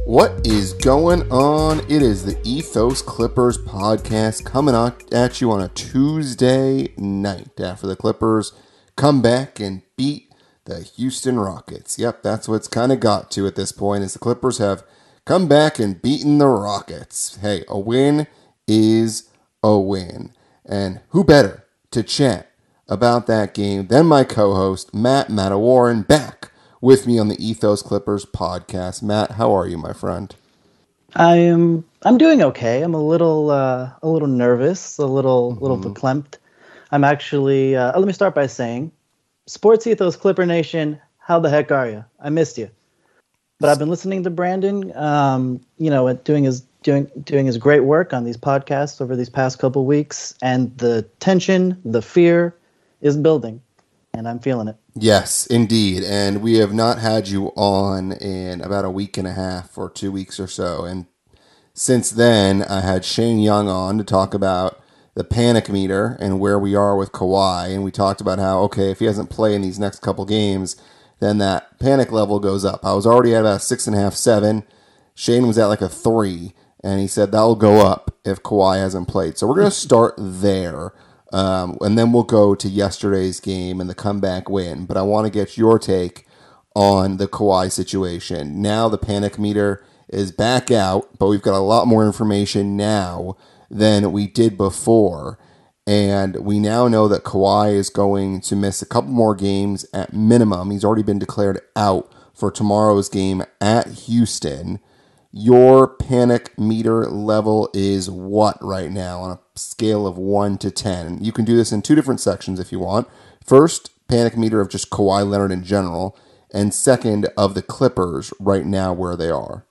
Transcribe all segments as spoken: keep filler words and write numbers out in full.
What is going on? It is the Ethos Clippers podcast coming at you on a Tuesday night after the Clippers come back and beat the Houston Rockets. Yep, that's what's kind of got to at this point, is the Clippers have come back and beaten the Rockets. Hey, a win is a win. And who better to chat about that game than my co-host, Matt Mattawarren, back with me on the Ethos Clippers podcast. Matt, how are you, my friend? I'm I'm doing okay. I'm a little uh, a little nervous, a little mm-hmm. little verklempt. I'm actually. Uh, let me start by saying, Sports Ethos Clipper Nation, how the heck are you? I missed you, but I've been listening to Brandon. Um, you know, doing his doing doing his great work on these podcasts over these past couple weeks, and the tension, the fear, is building, and I'm feeling it. Yes, indeed. And we have not had you on in about a week and a half or two weeks or so. And since then, I had Shane Young on to talk about the panic meter and where we are with Kawhi. And we talked about how, okay, if he doesn't play in these next couple games, then that panic level goes up. I was already at about six and a half, seven. Shane was at like a three. And he said that'll go up if Kawhi hasn't played. So we're going to start there. Um, and then we'll go to yesterday's game and the comeback win. But I want to get your take on the Kawhi situation. Now the panic meter is back out, but we've got a lot more information now than we did before. And we now know that Kawhi is going to miss a couple more games at minimum. He's already been declared out for tomorrow's game at Houston. Your panic meter level is what right now on a scale of one to ten? You can do this in two different sections if you want. First, panic meter of just Kawhi Leonard in general, and second, of the Clippers right now where they are.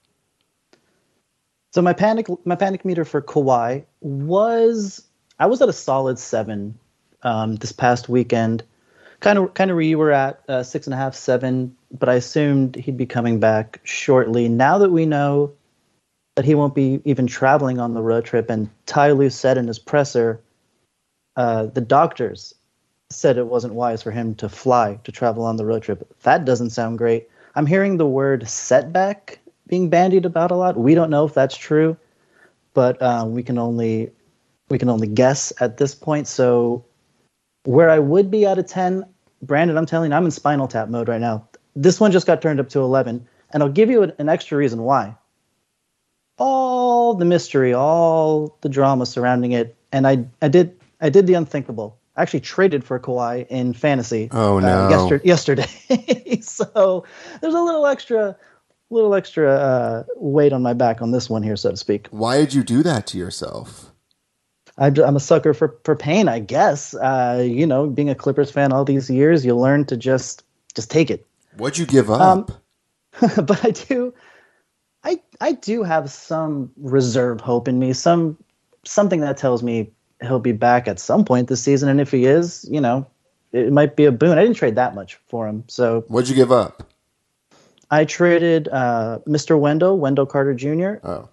So my panic my panic meter for Kawhi was, I was at a solid seven um, this past weekend. Kind of kind of where you were at, uh, six and a half, seven, but I assumed he'd be coming back shortly. Now that we know that he won't be even traveling on the road trip, and Ty Lue said in his presser, uh, the doctors said it wasn't wise for him to fly, to travel on the road trip. That doesn't sound great. I'm hearing the word setback being bandied about a lot. We don't know if that's true, but uh, we can only we can only guess at this point. So where I would be out of ten, Brandon, I'm telling you, I'm in Spinal Tap mode right now. This one just got turned up to eleven, and I'll give you an extra reason why. All the mystery, all the drama surrounding it, and I, I did, I did the unthinkable. I actually traded for Kawhi in fantasy. Oh no! Uh, yesterday, yesterday. So there's a little extra, little extra uh, weight on my back on this one here, so to speak. Why did you do that to yourself? I'm a sucker for, for pain, I guess. Uh, you know, being a Clippers fan all these years, you learn to just just take it. What'd you give up? Um, but I do, I I do have some reserve hope in me, some something that tells me he'll be back at some point this season, and if he is, you know, it might be a boon. I didn't trade that much for him, so. What'd you give up? I traded uh, Mister Wendell, Wendell Carter Junior Oh.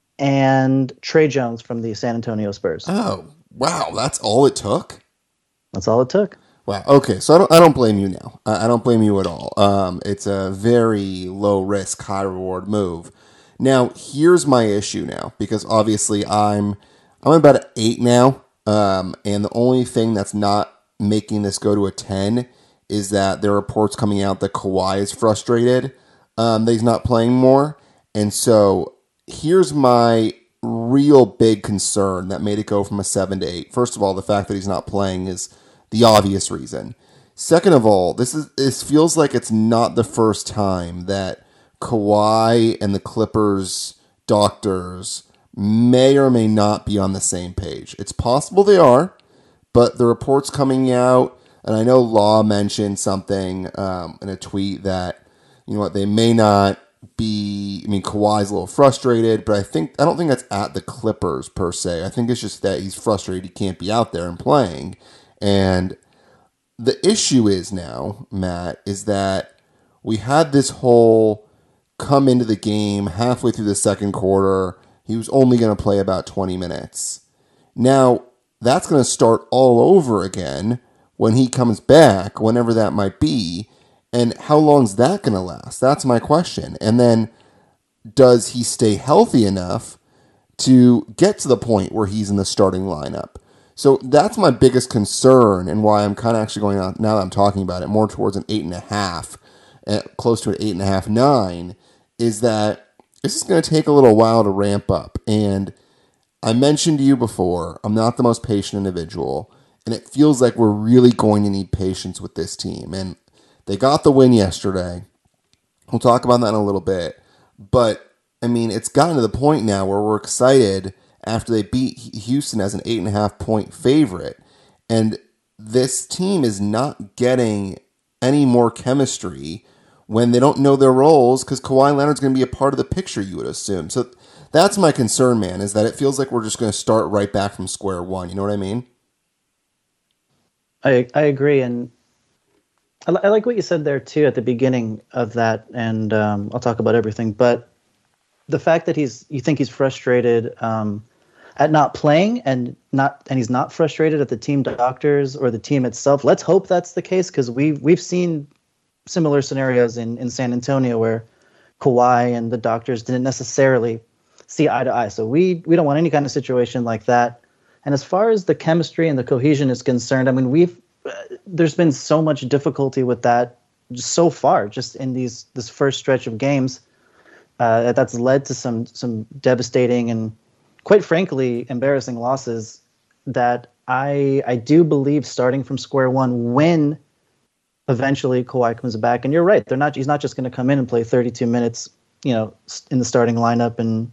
And Trey Jones from the San Antonio Spurs. Oh, wow. That's all it took? That's all it took. Wow. Okay. So I don't, I don't blame you now. I, I don't blame you at all. Um, it's a very low risk, high reward move. Now, here's my issue now, because obviously I'm, I'm about an eight now. Um, and the only thing that's not making this go to a ten is that there are reports coming out that Kawhi is frustrated, um, that he's not playing more. And so, here's my real big concern that made it go from a seven to eight. First of all, the fact that he's not playing is the obvious reason. Second of all, this is this feels like it's not the first time that Kawhi and the Clippers doctors may or may not be on the same page. It's possible they are, but the reports coming out, and I know Law mentioned something um, in a tweet that, you know what, they may not be, I mean, Kawhi's a little frustrated, but I think, I don't think that's at the Clippers per se. I think it's just that he's frustrated he can't be out there and playing. And the issue is now, Matt, is that we had this whole come into the game halfway through the second quarter. He was only going to play about twenty minutes. Now, that's going to start all over again when he comes back, whenever that might be. And how long is that going to last? That's my question. And then does he stay healthy enough to get to the point where he's in the starting lineup? So that's my biggest concern, and why I'm kind of actually going on, now that I'm talking about it, more towards an eight and a half, uh, close to an eight and a half, nine, is that this is going to take a little while to ramp up. And I mentioned to you before, I'm not the most patient individual, and it feels like we're really going to need patience with this team. And they got the win yesterday. We'll talk about that in a little bit. But, I mean, it's gotten to the point now where we're excited after they beat Houston as an eight and a half point favorite. And this team is not getting any more chemistry when they don't know their roles, because Kawhi Leonard's going to be a part of the picture, you would assume. So that's my concern, man, is that it feels like we're just going to start right back from square one. You know what I mean? I I agree. And I, I like what you said there, too, at the beginning of that. And um, I'll talk about everything. But the fact that he's, you think he's frustrated um, at not playing, and not, and he's not frustrated at the team doctors or the team itself. Let's hope that's the case, because we've we've seen similar scenarios in, in San Antonio where Kawhi and the doctors didn't necessarily see eye to eye. So we we don't want any kind of situation like that. And as far as the chemistry and the cohesion is concerned, I mean, we've uh, there's been so much difficulty with that just so far, just in these this first stretch of games. Uh, that's led to some some devastating and, quite frankly, embarrassing losses that I I do believe, starting from square one, when eventually Kawhi comes back. And you're right, they're not he's not just going to come in and play thirty-two minutes, you know, in the starting lineup and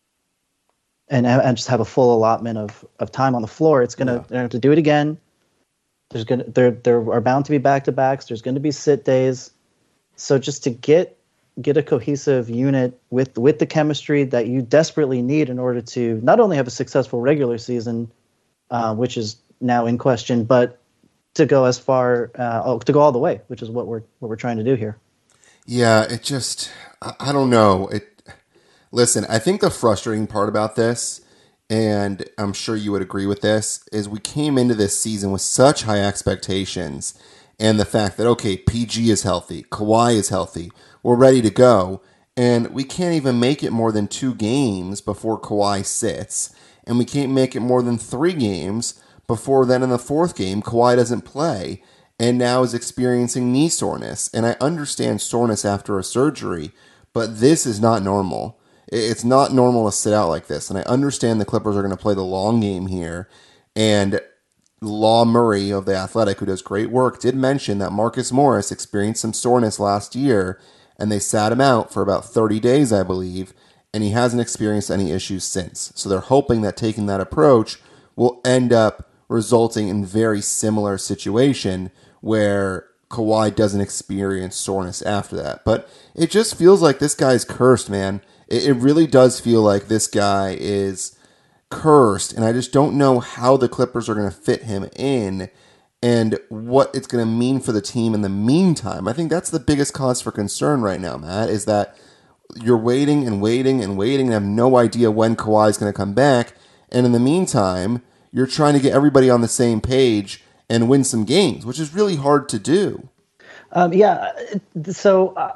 and and just have a full allotment of of time on the floor. It's gonna yeah. They're gonna have to do it again. There's gonna there there are bound to be back to backs. There's going to be sit days. So just to get get a cohesive unit with with the chemistry that you desperately need in order to not only have a successful regular season, uh, which is now in question, but to go as far uh, oh, to go all the way, which is what we're what we're trying to do here. Yeah, it just I, I don't know. It listen, I think the frustrating part about this, and I'm sure you would agree with this, is we came into this season with such high expectations, and the fact that, okay, P G is healthy, Kawhi is healthy, we're ready to go, and we can't even make it more than two games before Kawhi sits, and we can't make it more than three games before then in the fourth game Kawhi doesn't play, and now is experiencing knee soreness. And I understand soreness after a surgery, but this is not normal. It's not normal to sit out like this, and I understand the Clippers are going to play the long game here, and Law Murray of The Athletic, who does great work, did mention that Marcus Morris experienced some soreness last year, and they sat him out for about thirty days, I believe, and he hasn't experienced any issues since. So they're hoping that taking that approach will end up resulting in very similar situation where Kawhi doesn't experience soreness after that. But it just feels like this guy's cursed, man. It, it really does feel like this guy is cursed, and I just don't know how the Clippers are going to fit him in and what it's going to mean for the team in the meantime. I think that's the biggest cause for concern right now, Matt, is that you're waiting and waiting and waiting and have no idea when Kawhi is going to come back, and in the meantime, you're trying to get everybody on the same page and win some games, which is really hard to do. Um, yeah, so uh,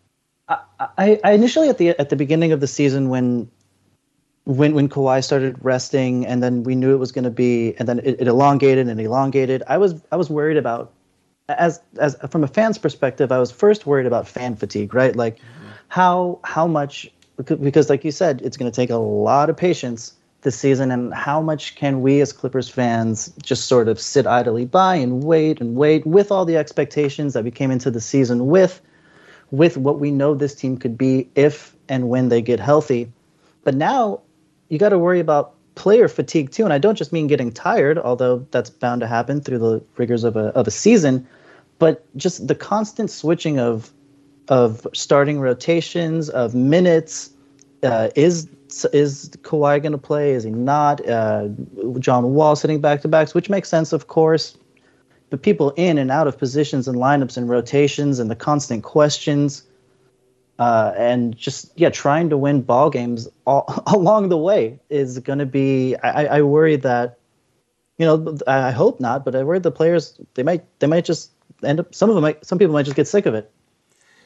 I, I initially at the at the beginning of the season when when when Kawhi started resting, and then we knew it was going to be, and then it, it elongated and elongated. I was I was worried about, as as from a fan's perspective, I was first worried about fan fatigue, right? Like mm-hmm. how how much, because like you said, it's going to take a lot of patience this season, and how much can we as Clippers fans just sort of sit idly by and wait and wait with all the expectations that we came into the season with, with what we know this team could be if and when they get healthy. But now you got to worry about player fatigue too, and I don't just mean getting tired, although that's bound to happen through the rigors of a of a season, but just the constant switching of of starting rotations, of minutes. Uh, is is Kawhi going to play? Is he not? Uh, John Wall sitting back-to-backs, which makes sense, of course. But people in and out of positions and lineups and rotations and the constant questions uh, and just, yeah, trying to win ball games all, along the way is going to be – I I worry that, you know, I hope not, but I worry the players, they might they might just end up – some of them might – some people might just get sick of it.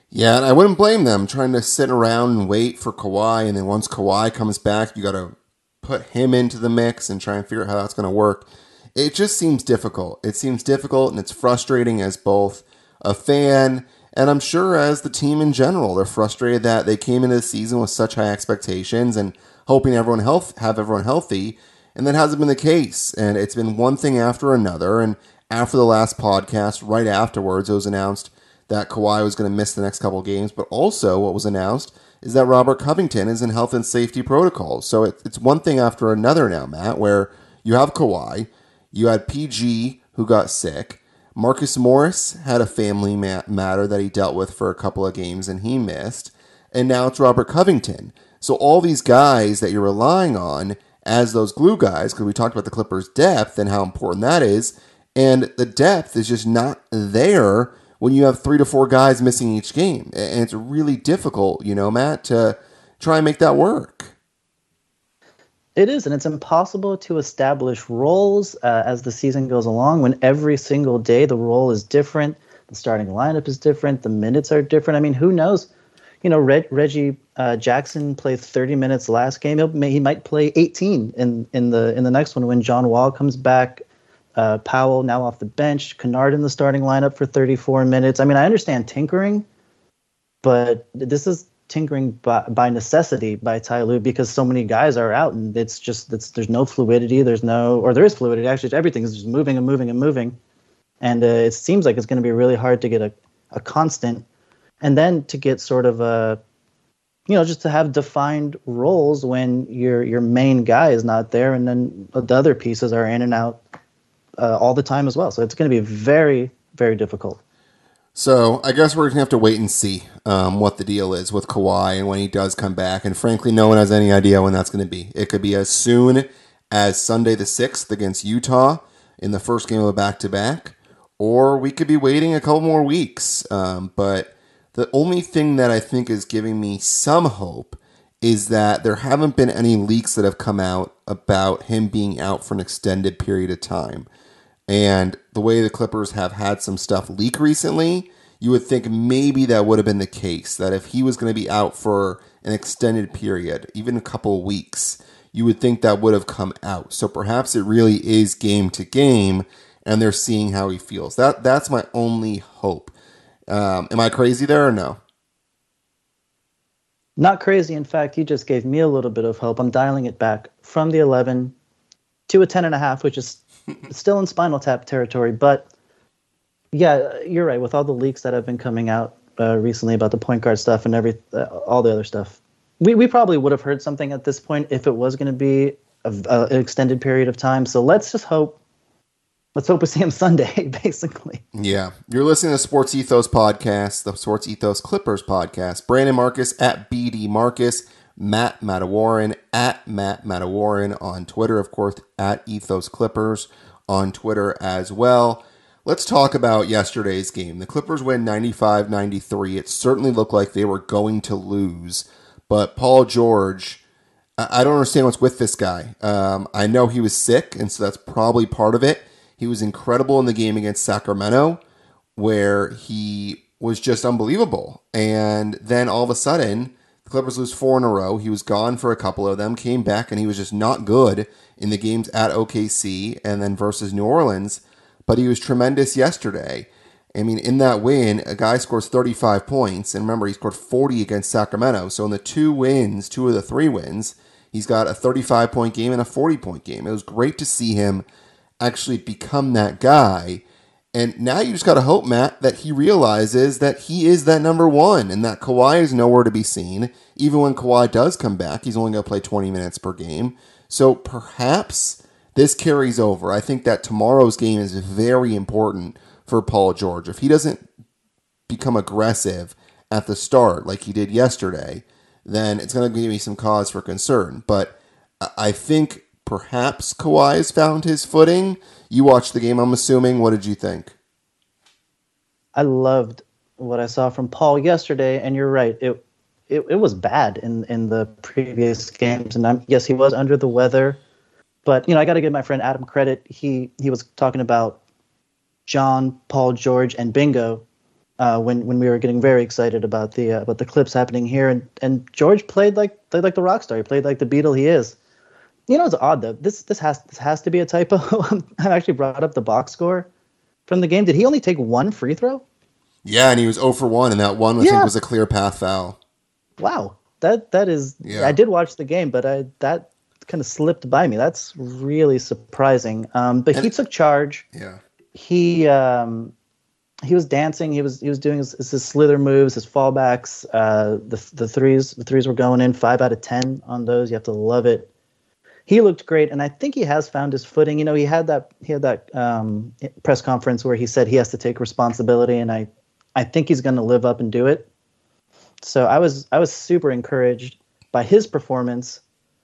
Yeah, and I wouldn't blame them trying to sit around and wait for Kawhi, and then once Kawhi comes back, you got to put him into the mix and try and figure out how that's going to work. It just seems difficult. It seems difficult, and it's frustrating as both a fan and I'm sure as the team in general. They're frustrated that they came into the season with such high expectations and hoping everyone health have everyone healthy, and that hasn't been the case. And it's been one thing after another. And after the last podcast, right afterwards, it was announced that Kawhi was going to miss the next couple of games, but also what was announced is that Robert Covington is in health and safety protocols. So it, it's one thing after another now, Matt, where you have Kawhi, you had P G who got sick, Marcus Morris had a family ma- matter that he dealt with for a couple of games and he missed, and now it's Robert Covington. So all these guys that you're relying on as those glue guys, because we talked about the Clippers' depth and how important that is, and the depth is just not there when you have three to four guys missing each game. And it's really difficult, you know, Matt, to try and make that work. It is, and it's impossible to establish roles uh, as the season goes along when every single day the role is different, the starting lineup is different, the minutes are different. I mean, who knows? You know, Reg, Reggie uh, Jackson played thirty minutes last game. He'll, he might play eighteen in, in the in the next one when John Wall comes back. Uh, Powell now off the bench. Kennard in the starting lineup for thirty-four minutes. I mean, I understand tinkering, but this is tinkering by, by necessity by Ty Lue because so many guys are out and it's just it's, there's no fluidity. There's no, or there is fluidity. Actually, everything is just moving and moving and moving. And uh, it seems like it's going to be really hard to get a, a constant and then to get sort of a, you know, just to have defined roles when your your main guy is not there and then the other pieces are in and out uh, all the time as well. So it's going to be very, very difficult. So I guess we're going to have to wait and see um, what the deal is with Kawhi and when he does come back. And frankly, no one has any idea when that's going to be. It could be as soon as Sunday the sixth against Utah in the first game of a back-to-back, or we could be waiting a couple more weeks. Um, but the only thing that I think is giving me some hope is that there haven't been any leaks that have come out about him being out for an extended period of time. And the way the Clippers have had some stuff leak recently, you would think maybe that would have been the case, that if he was going to be out for an extended period, even a couple of weeks, you would think that would have come out. So perhaps it really is game to game, and they're seeing how he feels. That That's my only hope. Um, am I crazy there or no? Not crazy. In fact, you just gave me a little bit of hope. I'm dialing it back from the eleven to a ten and a half, which is still in Spinal Tap territory. But yeah, you're right. With all the leaks that have been coming out uh, recently about the point guard stuff and every uh, all the other stuff, we, we probably would have heard something at this point if it was going to be a, a, an extended period of time. So let's just hope. Let's hope we see him Sunday, basically. Yeah. You're listening to Sports Ethos Podcast, the Sports Ethos Clippers podcast. Brandon Marcus at B D Marcus. Matt Matawaran at Matt Matawaran on Twitter, of course, at Ethos Clippers on Twitter as well. Let's talk about yesterday's game. The Clippers win ninety-five ninety-three. It certainly looked like they were going to lose, but Paul George, I don't understand what's with this guy. Um, I know he was sick, and so that's probably part of it. He was incredible in the game against Sacramento, where he was just unbelievable. And then all of a sudden, the Clippers lose four in a row. He was gone for a couple of them, came back, and he was just not good in the games at O K C and then versus New Orleans. But he was tremendous yesterday. I mean, in that win, a guy scores thirty-five points. And remember, he scored forty against Sacramento. So in the two wins, two of the three wins, he's got a thirty-five point game and a forty point game. It was great to see him actually become that guy. And now you just got to hope, Matt, that he realizes that he is that number one and that Kawhi is nowhere to be seen. Even when Kawhi does come back, he's only going to play twenty minutes per game. So perhaps this carries over. I think that tomorrow's game is very important for Paul George. If he doesn't become aggressive at the start like he did yesterday, then it's going to give me some cause for concern. But I think perhaps Kawhi has found his footing. You watched the game, I'm assuming. What did you think? I loved what I saw from Paul yesterday, and you're right. It it, it was bad in, in the previous games, and I'm, yes, he was under the weather. But, you know, I got to give my friend Adam credit. He he was talking about John, Paul George, and Bingo uh, when when we were getting very excited about the uh, about the clips happening here, and, and George played like played like the rock star. He played like the Beatle he is. You know, it's odd though. This this has this has to be a typo. I actually brought up the box score from the game. Did he only take one free throw? Yeah, and he was zero for one, and that one I think Yeah. was a clear path foul. Wow. That that is. Yeah. I did watch the game, but I that kind of slipped by me. That's really surprising. Um, but And- he took charge. Yeah. He um, he was dancing. He was he was doing his, his slither moves, his fallbacks. Uh, the the threes the threes were going in five out of ten on those. You have to love it. He looked great, and I think he has found his footing. You know, he had that he had that um, press conference where he said he has to take responsibility, and I I think he's going to live up and do it. So I was I was super encouraged by his performance.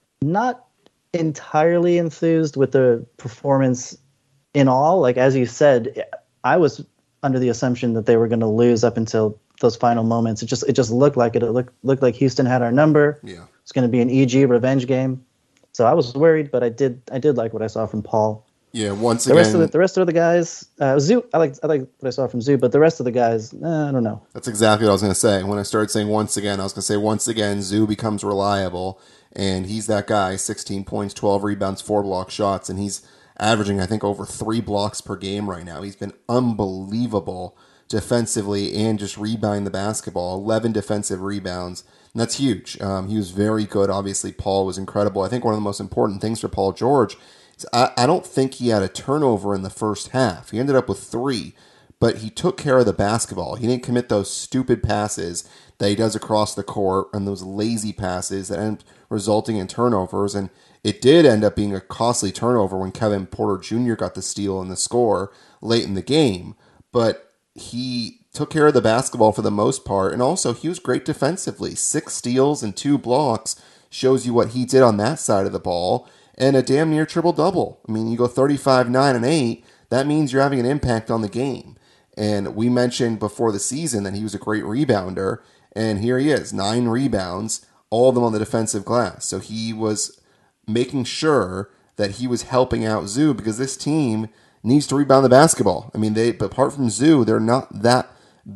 Not entirely enthused with the performance in all. Like as you said, I was under the assumption that they were going to lose up until those final moments. It just it just looked like it. It looked looked like Houston had our number. Yeah. It's going to be an E G revenge game. So I was worried, but I did I did like what I saw from Paul. Yeah, once The again, rest of the, the rest of the guys, uh, Zoo. I like I like what I saw from Zoo, but the rest of the guys, eh, I don't know. that's exactly what I was going to say. When I started saying once again, I was going to say once again, Zoo becomes reliable, and he's that guy, sixteen points, twelve rebounds, four block shots, and he's averaging, I think, over three blocks per game right now. He's been unbelievable defensively and just rebounding the basketball, eleven defensive rebounds, and that's huge. Um, he was very good. Obviously, Paul was incredible. I think one of the most important things for Paul George is I, I don't think he had a turnover in the first half. He ended up with three, but he took care of the basketball. He didn't commit those stupid passes that he does across the court and those lazy passes that end up resulting in turnovers. And it did end up being a costly turnover when Kevin Porter Junior got the steal and the score late in the game. But he took care of the basketball for the most part. And also, he was great defensively. Six steals and two blocks shows you what he did on that side of the ball. And a damn near triple-double. I mean, you go thirty-five, nine, and eight. That means you're having an impact on the game. And we mentioned before the season that he was a great rebounder. And here he is, nine rebounds, all of them on the defensive glass. So he was making sure that he was helping out Zoo because this team needs to rebound the basketball. I mean, they but apart from Zoo, they're not that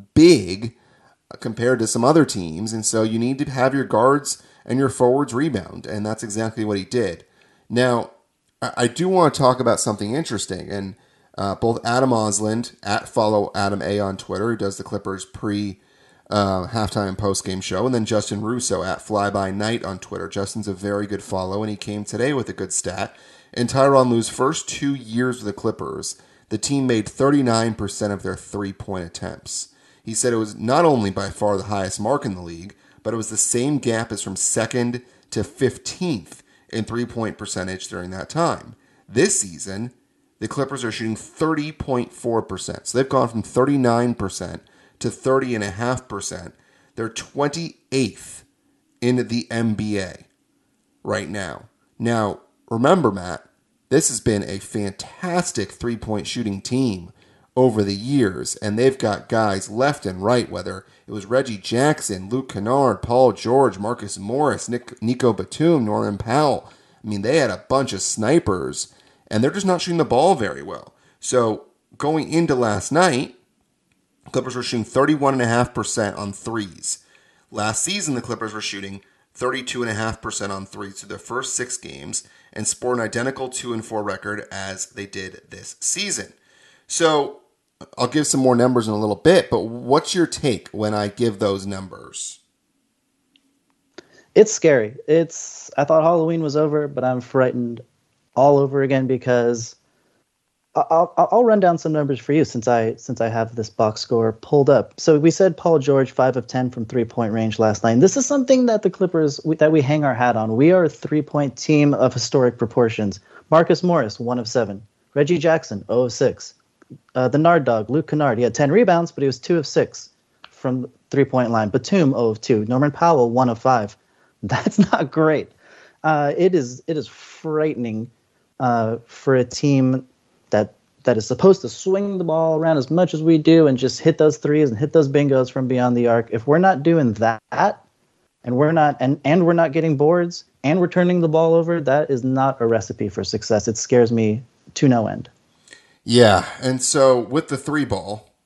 big compared to some other teams. And so you need to have your guards and your forwards rebound. And that's exactly what he did. Now, I do want to talk about something interesting. And uh, both Adam Osland, at follow Adam A on Twitter, who does the Clippers pre uh, halftime and post game show, and then Justin Russo at Flyby Night on Twitter. Justin's a very good follow, and he came today with a good stat. In Tyronn Lue's first two years with the Clippers, the team made thirty-nine percent of their three-point attempts. He said it was not only by far the highest mark in the league, but it was the same gap as from second to fifteenth in three-point percentage during that time. This season, the Clippers are shooting thirty point four percent. So they've gone from thirty-nine percent to thirty point five percent. They're twenty-eighth in the N B A right now. Now, remember, Matt, this has been a fantastic three-point shooting team over the years, and they've got guys left and right, whether it was Reggie Jackson, Luke Kennard, Paul George, Marcus Morris, Nick, Nico Batum, Norman Powell. I mean, they had a bunch of snipers, and they're just not shooting the ball very well. So going into last night, Clippers were shooting thirty-one point five percent on threes. Last season, the Clippers were shooting thirty-two point five percent on threes through their first six games and scored an identical two and four record as they did this season. So I'll give some more numbers in a little bit, but what's your take when I give those numbers? It's scary. It's. I thought Halloween was over, but I'm frightened all over again because I'll, I'll, I'll run down some numbers for you since I since I have this box score pulled up. So we said Paul George five of ten from three point range last night. And this is something that the Clippers that we hang our hat on. We are a three point team of historic proportions. Marcus Morris one of seven. Reggie Jackson zero of six. Uh, the Nard Dog Luke Kennard. He had ten rebounds, but he was two of six from three point line. Batum zero of two. Norman Powell one of five. That's not great. Uh, it is it is frightening uh, for a team that that is supposed to swing the ball around as much as we do and just hit those threes and hit those bingos from beyond the arc. If we're not doing that, and we're not and, and we're not getting boards and we're turning the ball over, that is not a recipe for success. It scares me to no end. Yeah, and so with the three ball,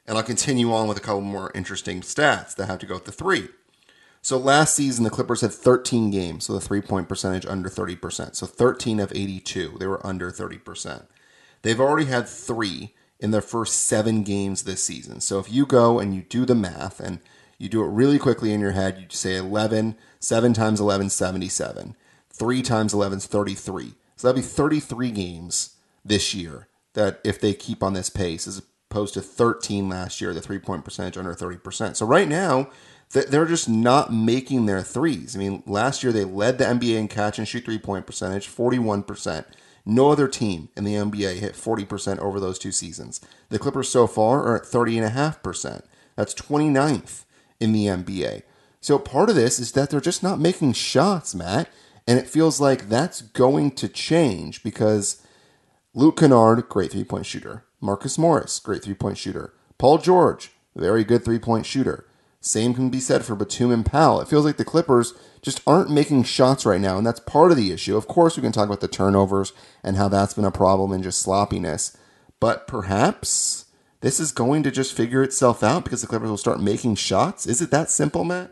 And I'll continue on with a couple more interesting stats that have to go with the three. So last season, the Clippers had thirteen games, so the three-point percentage under thirty percent. So thirteen of eighty-two, they were under thirty percent. They've already had three in their first seven games this season. So if you go and you do the math and you do it really quickly in your head, you say eleven, seven times eleven, seventy-seven. three times eleven is thirty-three. So that'd be thirty-three games this year that if they keep on this pace, as opposed to thirteen last year, the three-point percentage under thirty percent. So right now, they're just not making their threes. I mean, last year they led the N B A in catch and shoot three-point percentage, forty-one percent. No other team in the N B A hit forty percent over those two seasons. The Clippers so far are at thirty point five percent. That's twenty-ninth in the N B A. So part of this is that they're just not making shots, Matt. And it feels like that's going to change because Luke Kennard, great three-point shooter. Marcus Morris, great three-point shooter. Paul George, very good three-point shooter. Same can be said for Batum and Powell. It feels like the Clippers just aren't making shots right now, and that's part of the issue. Of course, we can talk about the turnovers and how that's been a problem and just sloppiness. But perhaps this is going to just figure itself out because the Clippers will start making shots. Is it that simple, Matt?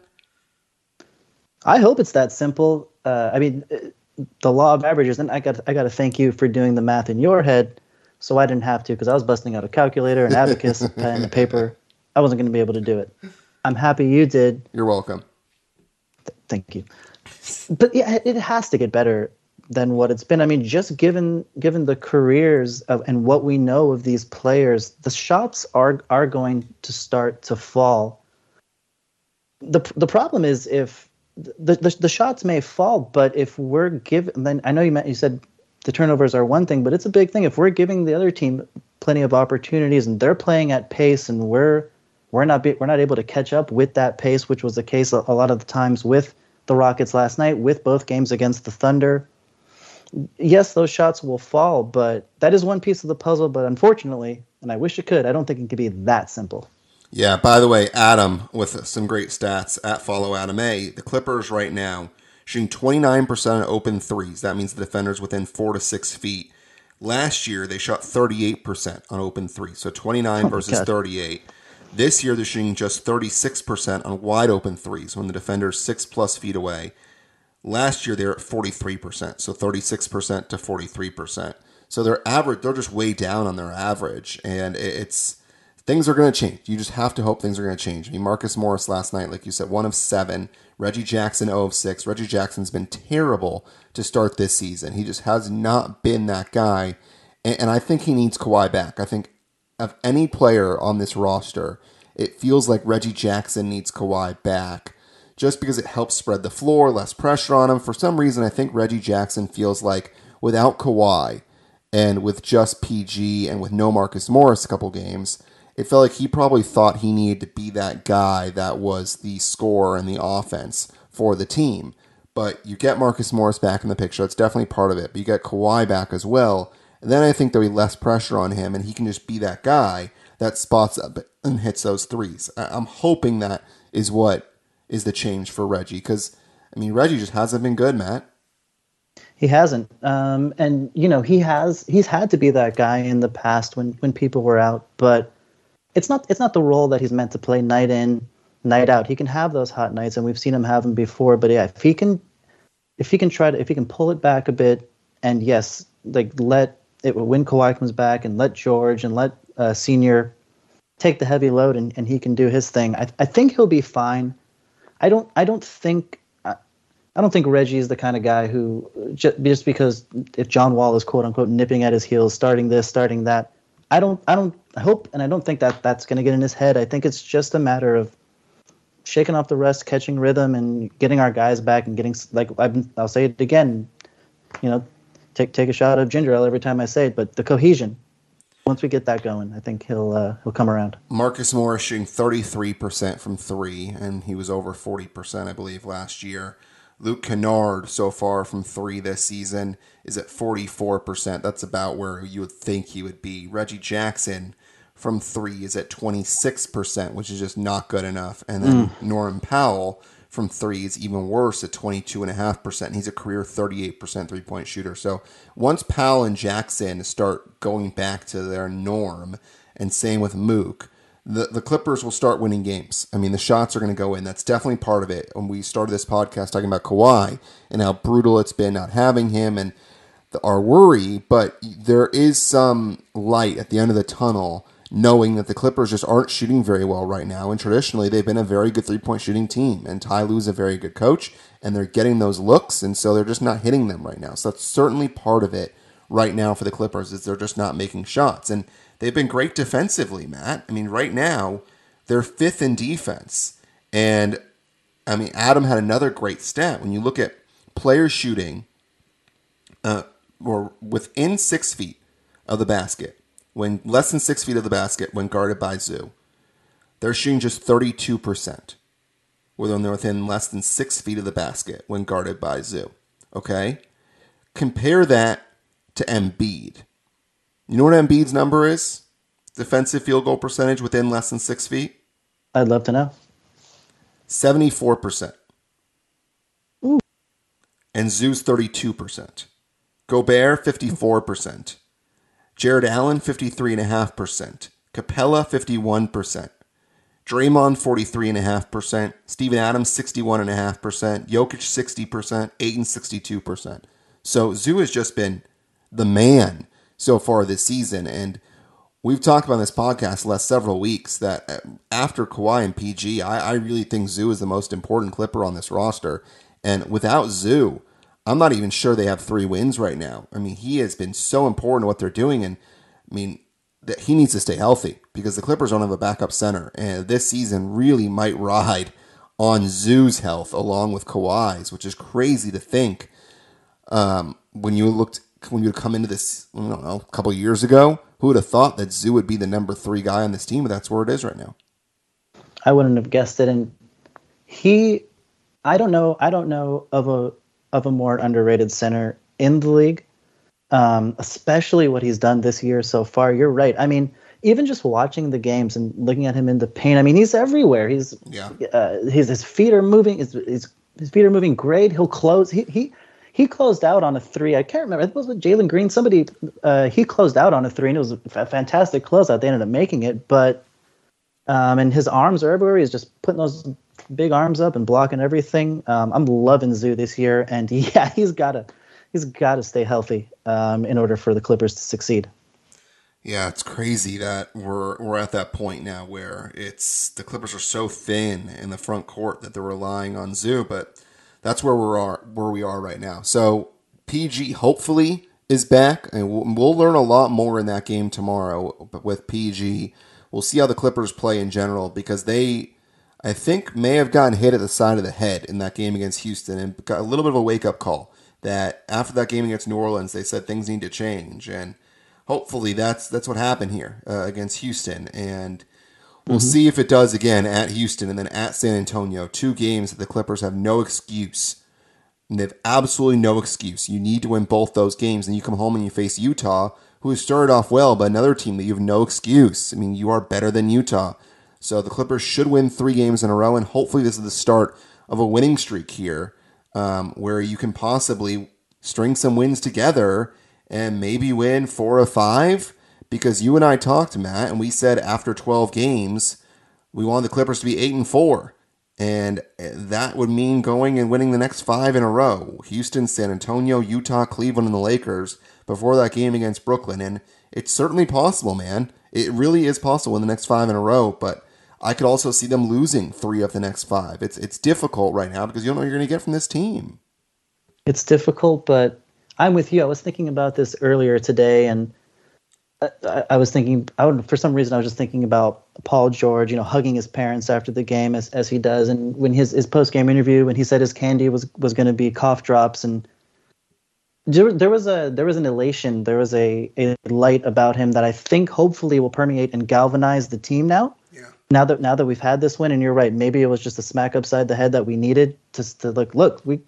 I hope it's that simple. Uh, I mean, the law of averages, and I got I got to thank you for doing the math in your head, so I didn't have to because I was busting out a calculator, an abacus, a pen, a paper. I wasn't going to be able to do it. I'm happy you did. You're welcome. Th- thank you. But yeah, it has to get better than what it's been. I mean, just given given the careers of, and what we know of these players, the shots are are going to start to fall. The the problem is if the the, the shots may fall, but if we're given, then I know you meant you said the turnovers are one thing, but it's a big thing. If we're giving the other team plenty of opportunities and they're playing at pace and we're We're not be, we're not able to catch up with that pace, which was the case a, a lot of the times with the Rockets last night, with both games against the Thunder. Yes, those shots will fall, but that is one piece of the puzzle. But unfortunately, and I wish it could, I don't think it could be that simple. Yeah, by the way, Adam with some great stats at Follow Adam A. The Clippers right now shooting twenty-nine percent of open threes. That means the defenders within four to six feet. Last year, they shot thirty-eight percent on open threes, so twenty-nine Oh my versus God. thirty-eight. This year, they're shooting just thirty-six percent on wide open threes when the defender's six plus feet away. Last year, they were at forty-three percent, so thirty-six percent to forty-three percent. So their average, they're just way down on their average, and it's things are going to change. You just have to hope things are going to change. I mean, Marcus Morris last night, like you said, one of seven. Reggie Jackson, zero of six. Reggie Jackson's been terrible to start this season. He just has not been that guy, and, and I think he needs Kawhi back. I think of any player on this roster, it feels like Reggie Jackson needs Kawhi back just because it helps spread the floor, less pressure on him. For some reason, I think Reggie Jackson feels like without Kawhi and with just P G and with no Marcus Morris a couple games, it felt like he probably thought he needed to be that guy that was the scorer and the offense for the team. But you get Marcus Morris back in the picture. That's definitely part of it. But you get Kawhi back as well. And then I think there'll be less pressure on him, and he can just be that guy that spots up and hits those threes. I'm hoping that is what is the change for Reggie, because, I mean, Reggie just hasn't been good, Matt. He hasn't, um, and you know he has. He's had to be that guy in the past when, when people were out, but it's not. It's not the role that he's meant to play night in, night out. He can have those hot nights, and we've seen him have them before. But yeah, if he can, if he can try to, if he can pull it back a bit, and yes, like let. It when Kawhi comes back and let George and let uh, Senior take the heavy load and, and he can do his thing. I, I think he'll be fine. I don't I don't think I, I don't think Reggie is the kind of guy who just, just because if John Wall is quote unquote nipping at his heels, starting this, starting that. I don't I don't I hope and I don't think that that's going to get in his head. I think it's just a matter of shaking off the rust, catching rhythm, and getting our guys back and getting like I've, I'll say it again. You know. Take take a shot of ginger ale every time I say it, but the cohesion. Once we get that going, I think he'll uh, he'll come around. Marcus Morris shooting thirty-three percent from three, and he was over forty percent, I believe, last year. Luke Kennard, so far from three this season, is at forty-four percent. That's about where you would think he would be. Reggie Jackson from three is at twenty-six percent, which is just not good enough. And then mm. Norman Powell from three is even worse at twenty-two point five percent. He's a career thirty-eight percent three-point shooter. So once Powell and Jackson start going back to their norm, and same with Mook, the, the Clippers will start winning games. I mean, the shots are going to go in. That's definitely part of it. When we started this podcast talking about Kawhi and how brutal it's been not having him and the, our worry, but there is some light at the end of the tunnel knowing that the Clippers just aren't shooting very well right now. And traditionally, they've been a very good three-point shooting team. And Ty Lue's a very good coach, and they're getting those looks, and so they're just not hitting them right now. So that's certainly part of it right now for the Clippers is they're just not making shots. And they've been great defensively, Matt. I mean, right now, they're fifth in defense. And, I mean, Adam had another great stat. When you look at players shooting uh, or within six feet of the basket, when less than six feet of the basket when guarded by Zoo, they're shooting just thirty-two percent. When they're within less than six feet of the basket when guarded by Zoo. Okay? Compare that to Embiid. You know what Embiid's number is? Defensive field goal percentage within less than six feet? I'd love to know. seventy-four percent. Ooh. And Zoo's thirty-two percent. Gobert, fifty-four percent. Jared Allen, fifty-three point five percent. Capella, fifty-one percent. Draymond, forty-three point five percent. Steven Adams, sixty-one point five percent. Jokic, sixty percent. Ayton, sixty-two percent. So Zoo has just been the man so far this season. And we've talked about in this podcast the last several weeks that after Kawhi and P G, I, I really think Zoo is the most important Clipper on this roster. And without Zoo, I'm not even sure they have three wins right now. I mean, he has been so important to what they're doing. And I mean, that he needs to stay healthy because the Clippers don't have a backup center. And this season really might ride on Zoo's health along with Kawhi's, which is crazy to think. Um, when you looked, when you come into this, I don't know, a couple of years ago, who would have thought that Zoo would be the number three guy on this team? But that's where it is right now. I wouldn't have guessed it. And he, I don't know, I don't know of a, of a more underrated center in the league, um, especially what he's done this year so far. You're right. I mean, even just watching the games and looking at him in the paint, I mean, he's everywhere. He's yeah. Uh, his his feet are moving. His, his his feet are moving great. He'll close. He he he closed out on a three. I can't remember. It was with Jalen Green. Somebody uh, he closed out on a three, and it was a fantastic closeout. They ended up making it, but um, and his arms are everywhere. He's just putting those big arms up and blocking everything. Um, I'm loving Zoo this year, and yeah, he's gotta he's gotta stay healthy um, in order for the Clippers to succeed. Yeah, it's crazy that we're we're at that point now where it's the Clippers are so thin in the front court that they're relying on Zoo, but that's where we are where we are right now. So P G hopefully is back, and we'll, we'll learn a lot more in that game tomorrow. But with P G, we'll see how the Clippers play in general because they, I think, may have gotten hit at the side of the head in that game against Houston and got a little bit of a wake-up call that after that game against New Orleans, they said things need to change. And hopefully that's that's what happened here uh, against Houston. And we'll mm-hmm. see if it does again at Houston and then at San Antonio. Two games that the Clippers have no excuse. And they have absolutely no excuse. You need to win both those games. And you come home and you face Utah, who has started off well, but another team that you have no excuse. I mean, you are better than Utah. So the Clippers should win three games in a row, and hopefully this is the start of a winning streak here um, where you can possibly string some wins together and maybe win four or five. Because you and I talked, Matt, and we said after twelve games, we wanted the Clippers to be eight and four. And that would mean going and winning the next five in a row. Houston, San Antonio, Utah, Cleveland, and the Lakers before that game against Brooklyn. And it's certainly possible, man. It really is possible in the next five in a row. But I could also see them losing three of the next five. It's it's difficult right now because you don't know what you're going to get from this team. It's difficult, but I'm with you. I was thinking about this earlier today, and I, I was thinking, I would, for some reason, I was just thinking about Paul George, you know, hugging his parents after the game as as he does. And when his, his post-game interview, when he said his candy was, was going to be cough drops, and there, there was a there was an elation, there was a, a light about him that I think hopefully will permeate and galvanize the team now. Yeah. Now that now that we've had this win, and you're right, maybe it was just a smack upside the head that we needed to to like, look, we,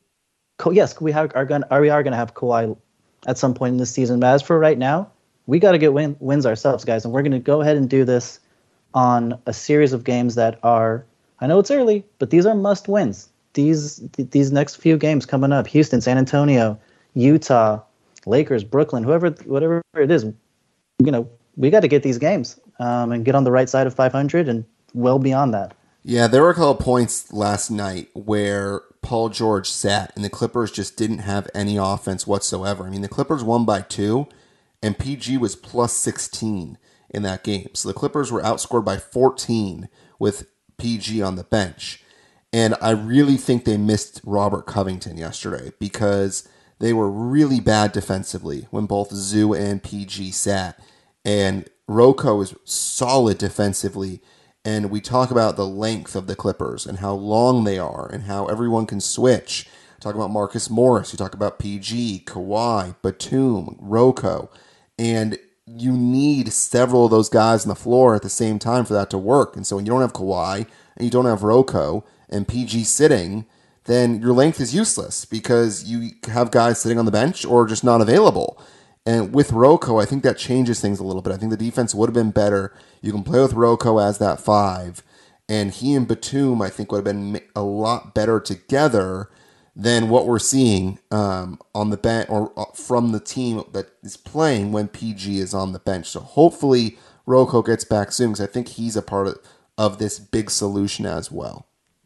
yes, we have, are going, we are going to have Kawhi at some point in this season. But as for right now, we got to get win, wins ourselves, guys, and we're going to go ahead and do this on a series of games that are, I know it's early, but these are must wins. These th- these next few games coming up, Houston, San Antonio, Utah, Lakers, Brooklyn, whoever, whatever it is, you know, we got to get these games. um, and get on the right side of five hundred and well beyond that. Yeah, there were a couple points last night where Paul George sat and the Clippers just didn't have any offense whatsoever. I mean, the Clippers won by two, and P G was plus sixteen in that game. So the Clippers were outscored by fourteen with P G on the bench. And I really think they missed Robert Covington yesterday because they were really bad defensively when both Zoo and P G sat. And Rocco is solid defensively. And we talk about the length of the Clippers and how long they are and how everyone can switch. Talk about Marcus Morris. You talk about P G, Kawhi, Batum, Rocco. And you need several of those guys on the floor at the same time for that to work. And so when you don't have Kawhi and you don't have Rocco and P G sitting, then your length is useless because you have guys sitting on the bench or just not available. And with Rocco, I think that changes things a little bit. I think the defense would have been better. You can play with Rocco as that five. And he and Batum, I think, would have been a lot better together than what we're seeing um, on the bench or from the team that is playing when P G is on the bench. So hopefully Rocco gets back soon because I think he's a part of, of this big solution as well.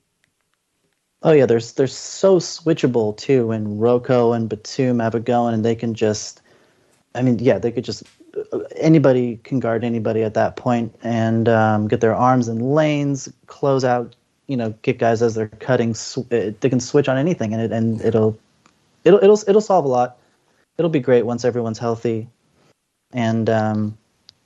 Oh yeah, there's they're so switchable too when Rocco and Batum have it going, and they can just. I mean, yeah, they could just anybody can guard anybody at that point and um, get their arms in lanes, close out, you know, get guys as they're cutting. Sw- they can switch on anything, and it and it'll it'll it'll it'll solve a lot. It'll be great once everyone's healthy, and um,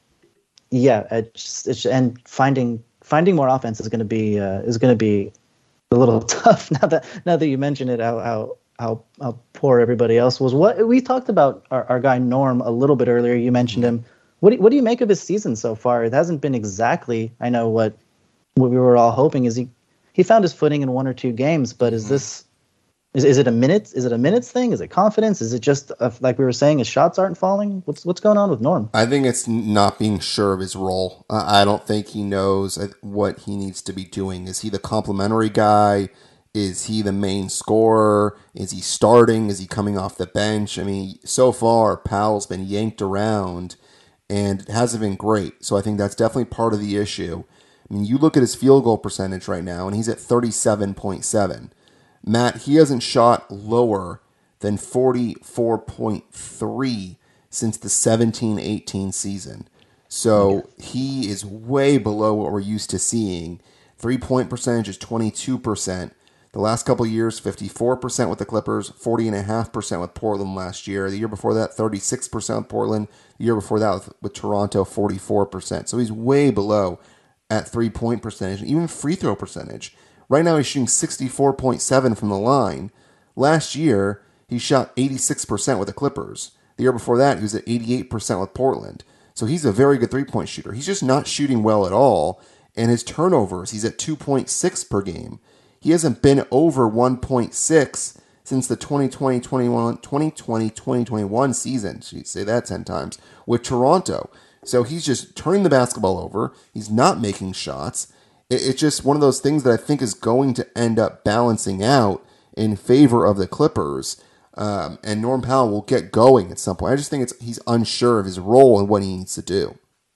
yeah, it's, it's and finding finding more offense is going to be uh, is going to be a little tough now that now that you mention it. How how How, how poor everybody else was. What we talked about our, our guy Norm a little bit earlier. You mentioned him. What do, what do you make of his season so far? It hasn't been exactly. I know what what we were all hoping is he he found his footing in one or two games. But is this is is it a minute? Is it a minutes thing? Is it confidence? Is it just a, like we were saying, his shots aren't falling? What's what's going on with Norm? I think it's not being sure of his role. Uh, I don't think he knows what he needs to be doing. Is he the complimentary guy? Is he the main scorer? Is he starting? Is he coming off the bench? I mean, so far, Powell's been yanked around, and it hasn't been great. So I think that's definitely part of the issue. I mean, you look at his field goal percentage right now, and he's at thirty-seven point seven. Matt, he hasn't shot lower than forty-four point three since the seventeen eighteen season. So he is way below what we're used to seeing. Three-point percentage is twenty-two percent. The last couple of years, fifty-four percent with the Clippers, forty point five percent with Portland last year. The year before that, thirty-six percent with Portland. The year before that with, with Toronto, forty-four percent. So he's way below at three-point percentage, even free throw percentage. Right now he's shooting sixty-four point seven from the line. Last year, he shot eighty-six percent with the Clippers. The year before that, he was at eighty-eight percent with Portland. So he's a very good three-point shooter. He's just not shooting well at all. And his turnovers, he's at two point six per game. He hasn't been over one point six since the twenty twenty twenty-one twenty twenty twenty twenty-one season. So you say that ten times with Toronto. So he's just turning the basketball over. He's not making shots. It's just one of those things that I think is going to end up balancing out in favor of the Clippers. Um, and Norm Powell will get going at some point. I just think it's he's unsure of his role and what he needs to do.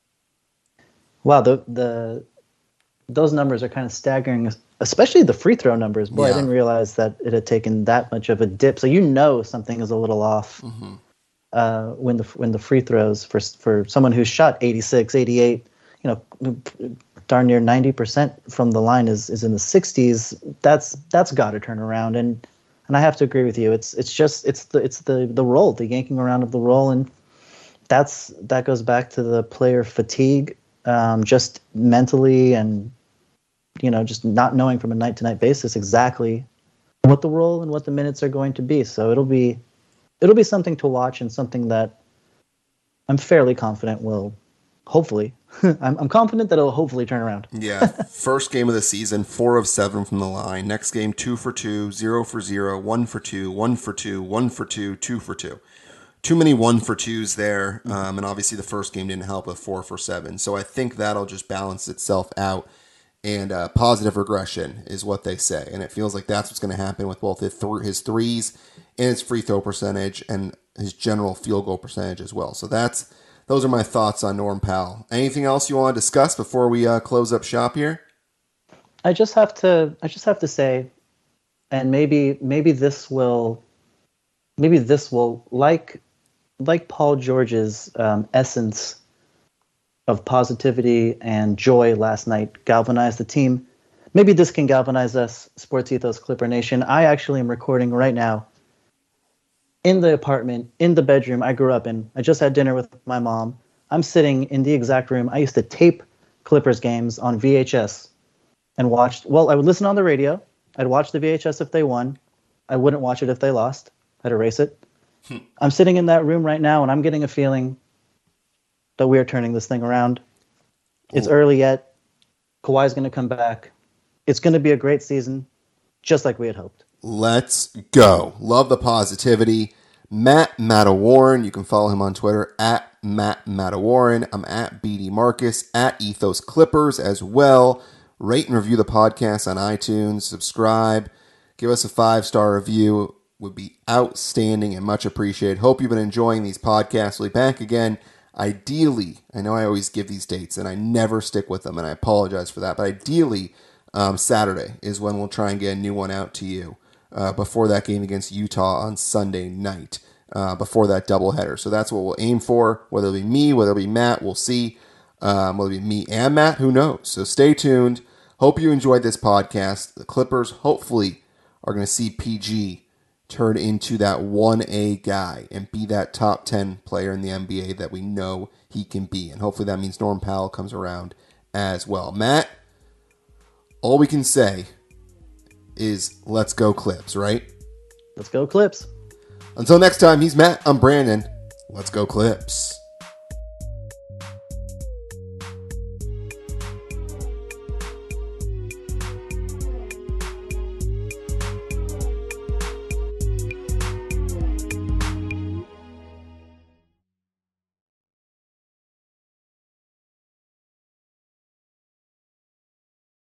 Wow, the the those numbers are kind of staggering, especially the free throw numbers. Boy, yeah. I didn't realize that it had taken that much of a dip. So you know something is a little off mm-hmm. uh, when the when the free throws for for someone who's shot eighty-six, eighty-eight, you know, darn near ninety percent from the line is is in the sixties. That's that's got to turn around. And and I have to agree with you. It's it's just it's the it's the the roll, the yanking around of the roll, and that's that goes back to the player fatigue. Um, just mentally and, you know, just not knowing from a night-to-night basis exactly what the role and what the minutes are going to be. So it'll be it'll be something to watch and something that I'm fairly confident will hopefully I'm, I'm confident that it'll hopefully turn around. Yeah. First game of the season, four of seven from the line. Next game, two for two, zero for zero, one for two, one for two, one for two, two for two. Too many one for twos there, um, and obviously the first game didn't help with four for seven. So I think that'll just balance itself out, and uh, positive regression is what they say. And it feels like that's what's going to happen with both his, th- his threes and his free throw percentage and his general field goal percentage as well. So that's those are my thoughts on Norm Powell. Anything else you want to discuss before we uh, close up shop here? I just have to. I just have to say, and maybe maybe this will, maybe this will like like Paul George's um, essence of positivity and joy last night galvanized the team. Maybe this can galvanize us, Sports Ethos Clipper Nation. I actually am recording right now in the apartment, in the bedroom I grew up in. I just had dinner with my mom. I'm sitting in the exact room. I used to tape Clippers games on V H S and watched. Well, I would listen on the radio. I'd watch the V H S if they won. I wouldn't watch it if they lost. I'd erase it. Hmm. I'm sitting in that room right now, and I'm getting a feeling that we are turning this thing around. It's Ooh. early yet. Kawhi's going to come back. It's going to be a great season, just like we had hoped. Let's go. Love the positivity. Matt Matawarren. You can follow him on Twitter at Matt Matawarren. I'm at B D Marcus, at Ethos Clippers as well. Rate and review the podcast on iTunes. Subscribe. Give us a five-star review. Would be outstanding and much appreciated. Hope you've been enjoying these podcasts. We'll be back again. Ideally, I know I always give these dates and I never stick with them, and I apologize for that, but ideally, um, Saturday is when we'll try and get a new one out to you uh, before that game against Utah on Sunday night, uh, before that doubleheader. So that's what we'll aim for, whether it be me, whether it be Matt, we'll see. Um, whether it be me and Matt, who knows? So stay tuned. Hope you enjoyed this podcast. The Clippers hopefully are going to see P G turn into that one A guy and be that top ten player in the N B A that we know he can be. And hopefully that means Norm Powell comes around as well. Matt, all we can say is let's go Clips, right? Let's go Clips. Until next time, he's Matt. I'm Brandon. Let's go Clips.